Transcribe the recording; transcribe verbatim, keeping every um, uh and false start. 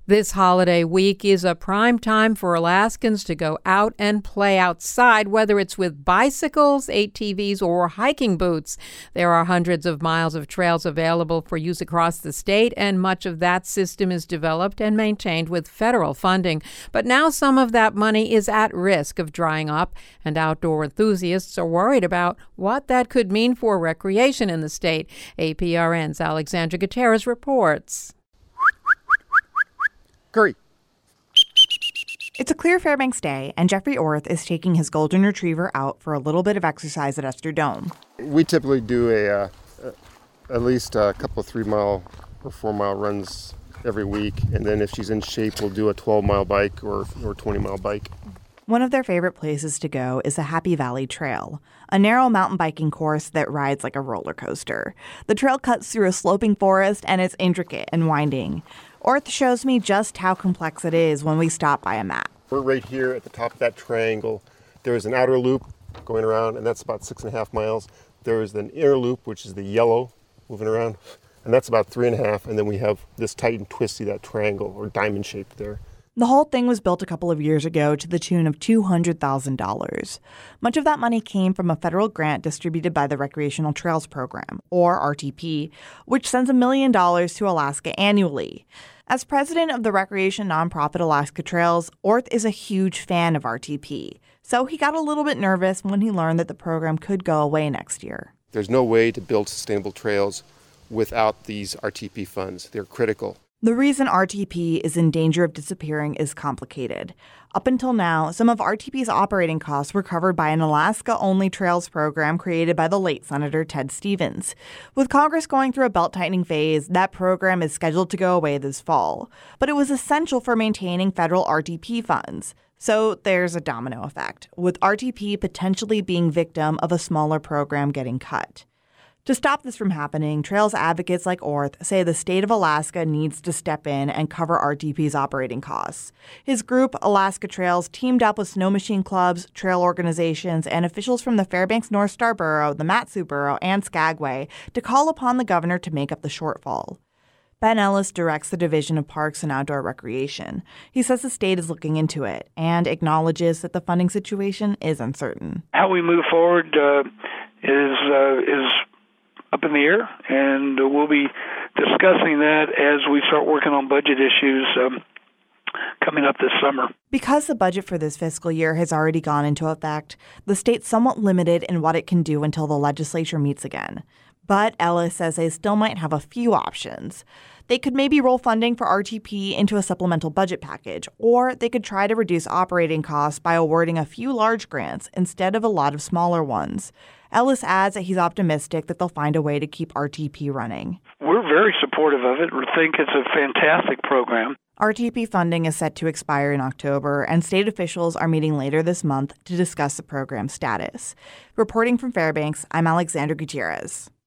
This holiday week is a prime time for Alaskans to go out and play outside, whether it's with bicycles, A T Vs, or hiking boots. There are hundreds of miles of trails available for use across the state, and much of that system is developed and maintained with federal funding. But now some of that money is at risk of drying up, and outdoor enthusiasts are worried about what that could mean for recreation in the state. A P R N's Alexandra Gutierrez reports. Curry. It's a clear Fairbanks day, and Jeffrey Orth is taking his golden retriever out for a little bit of exercise at Esther Dome. We typically do a uh, at least a couple of three-mile or four-mile runs every week, and then if she's in shape, we'll do a twelve-mile bike or or twenty-mile bike. One of their favorite places to go is the Happy Valley Trail, a narrow mountain biking course that rides like a roller coaster. The trail cuts through a sloping forest, and it's intricate and winding. Orth shows me just how complex it is when we stop by a map. We're right here at the top of that triangle. There's an outer loop going around, and that's about six and a half miles. There's an inner loop, which is the yellow moving around, and that's about three and a half. And then we have this tight and twisty, that triangle or diamond shape there. The whole thing was built a couple of years ago to the tune of two hundred thousand dollars. Much of that money came from a federal grant distributed by the Recreational Trails Program, or R T P, which sends a million dollars to Alaska annually. As president of the recreation nonprofit Alaska Trails, Orth is a huge fan of R T P, so he got a little bit nervous when he learned that the program could go away next year. There's no way to build sustainable trails without these R T P funds. They're critical. The reason R T P is in danger of disappearing is complicated. Up until now, some of R T P's operating costs were covered by an Alaska-only trails program created by the late Senator Ted Stevens. With Congress going through a belt-tightening phase, that program is scheduled to go away this fall. But it was essential for maintaining federal R T P funds. So there's a domino effect, with R T P potentially being victim of a smaller program getting cut. To stop this from happening, trails advocates like Orth say the state of Alaska needs to step in and cover R T P's operating costs. His group, Alaska Trails, teamed up with snow machine clubs, trail organizations, and officials from the Fairbanks North Star Borough, the Mat-Su Borough, and Skagway to call upon the governor to make up the shortfall. Ben Ellis directs the Division of Parks and Outdoor Recreation. He says the state is looking into it and acknowledges that the funding situation is uncertain. How we move forward uh, is uh, is up in the air, and we'll be discussing that as we start working on budget issues um, coming up this summer. Because the budget for this fiscal year has already gone into effect, the state's somewhat limited in what it can do until the legislature meets again. But Ellis says they still might have a few options. They could maybe roll funding for R T P into a supplemental budget package, or they could try to reduce operating costs by awarding a few large grants instead of a lot of smaller ones. Ellis adds that he's optimistic that they'll find a way to keep R T P running. We're very supportive of it. We think it's a fantastic program. R T P funding is set to expire in October, and state officials are meeting later this month to discuss the program's status. Reporting from Fairbanks, I'm Alexandra Gutierrez.